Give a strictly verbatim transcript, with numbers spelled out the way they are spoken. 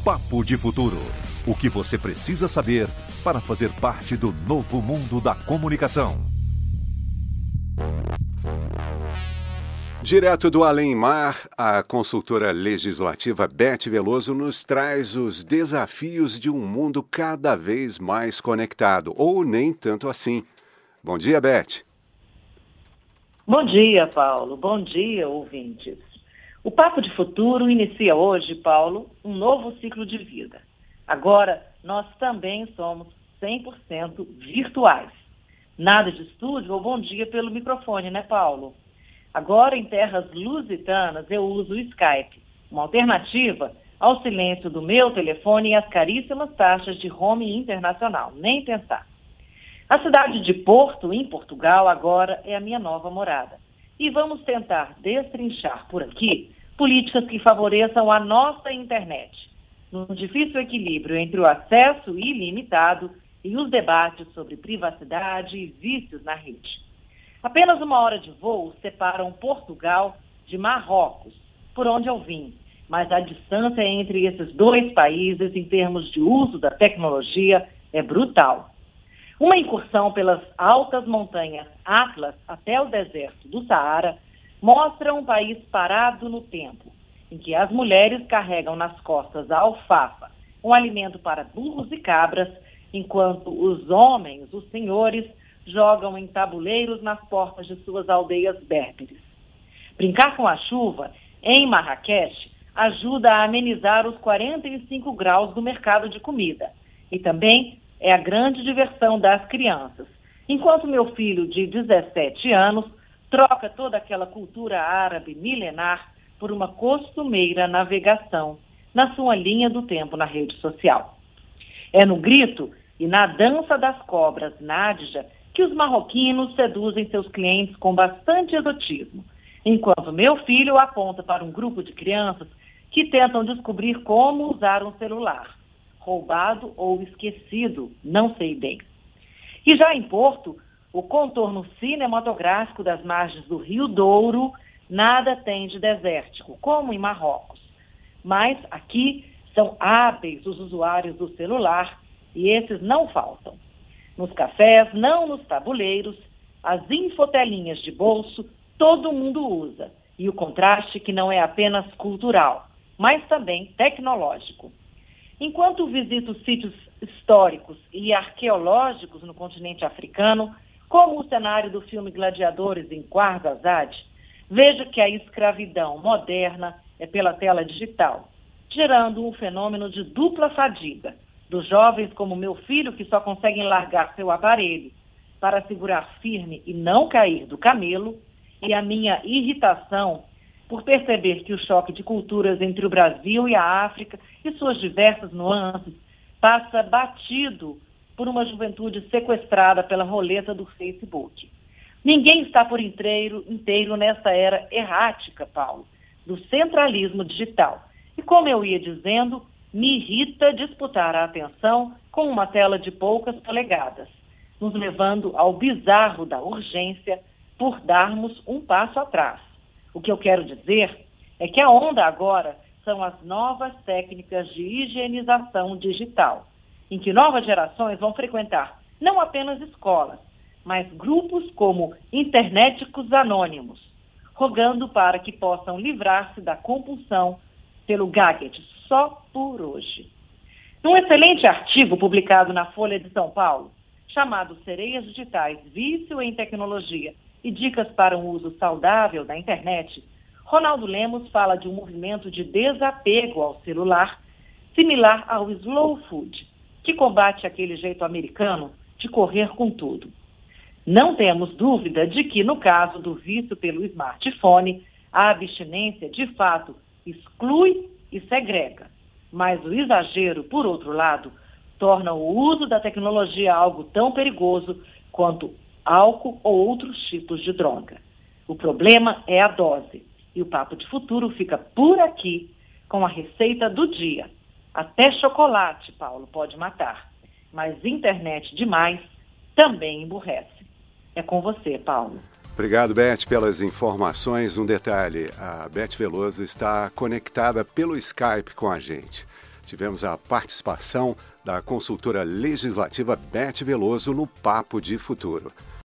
Papo de Futuro. O que você precisa saber para fazer parte do novo mundo da comunicação. Direto do Além-Mar, a consultora legislativa Beth Veloso nos traz os desafios de um mundo cada vez mais conectado, ou nem tanto assim. Bom dia, Beth. Bom dia, Paulo. Bom dia, ouvintes. O Papo de Futuro inicia hoje, Paulo, um novo ciclo de vida. Agora, nós também somos cem por cento virtuais. Nada de estúdio ou bom dia pelo microfone, né, Paulo? Agora, em terras lusitanas, eu uso o Skype, uma alternativa ao silêncio do meu telefone e às caríssimas taxas de home internacional. Nem pensar. A cidade de Porto, em Portugal, agora é a minha nova morada. E vamos tentar destrinchar por aqui políticas que favoreçam a nossa internet, num difícil equilíbrio entre o acesso ilimitado e os debates sobre privacidade e vícios na rede. Apenas uma hora de voo separam Portugal de Marrocos, por onde eu vim, mas a distância entre esses dois países em termos de uso da tecnologia é brutal. Uma incursão pelas altas montanhas Atlas até o deserto do Saara mostra um país parado no tempo, em que as mulheres carregam nas costas a alfafa, um alimento para burros e cabras, enquanto os homens, os senhores, jogam em tabuleiros nas portas de suas aldeias berberes. Brincar com a chuva, em Marrakech, ajuda a amenizar os quarenta e cinco graus do mercado de comida. E também é a grande diversão das crianças, enquanto meu filho de dezessete anos troca toda aquela cultura árabe milenar por uma costumeira navegação na sua linha do tempo na rede social. É no grito e na dança das cobras Nádija que os marroquinos seduzem seus clientes com bastante exotismo, enquanto meu filho aponta para um grupo de crianças que tentam descobrir como usar um celular, roubado ou esquecido, não sei bem. E já em Porto, o contorno cinematográfico das margens do Rio Douro nada tem de desértico, como em Marrocos. Mas aqui são hábeis os usuários do celular e esses não faltam. Nos cafés, não nos tabuleiros, as infotelinhas de bolso, todo mundo usa. E o contraste que não é apenas cultural, mas também tecnológico. Enquanto visito sítios históricos e arqueológicos no continente africano, como o cenário do filme Gladiadores em Ouarzazate, vejo que a escravidão moderna é pela tela digital, gerando um fenômeno de dupla fadiga, dos jovens como meu filho que só conseguem largar seu aparelho para segurar firme e não cair do camelo, e a minha irritação por perceber que o choque de culturas entre o Brasil e a África e suas diversas nuances passa batido por uma juventude sequestrada pela roleta do Facebook. Ninguém está por inteiro, inteiro nessa era errática, Paulo, do centralismo digital. E como eu ia dizendo, me irrita disputar a atenção com uma tela de poucas polegadas, nos levando ao bizarro da urgência por darmos um passo atrás. O que eu quero dizer é que a onda agora são as novas técnicas de higienização digital, em que novas gerações vão frequentar não apenas escolas, mas grupos como internéticos anônimos, rogando para que possam livrar-se da compulsão pelo gadget só por hoje. Num excelente artigo publicado na Folha de São Paulo, chamado Sereias Digitais, Vício em Tecnologia e Dicas para um Uso Saudável da Internet, Ronaldo Lemos fala de um movimento de desapego ao celular, similar ao slow food, que combate aquele jeito americano de correr com tudo. Não temos dúvida de que, no caso do vício pelo smartphone, a abstinência, de fato, exclui e segrega. Mas o exagero, por outro lado, torna o uso da tecnologia algo tão perigoso quanto álcool ou outros tipos de droga. O problema é a dose. E o Papo de Futuro fica por aqui com a receita do dia. Até chocolate, Paulo, pode matar. Mas internet demais também emburrece. É com você, Paulo. Obrigado, Beth, pelas informações. Um detalhe, a Beth Veloso está conectada pelo Skype com a gente. Tivemos a participação da consultora legislativa Beth Veloso no Papo de Futuro.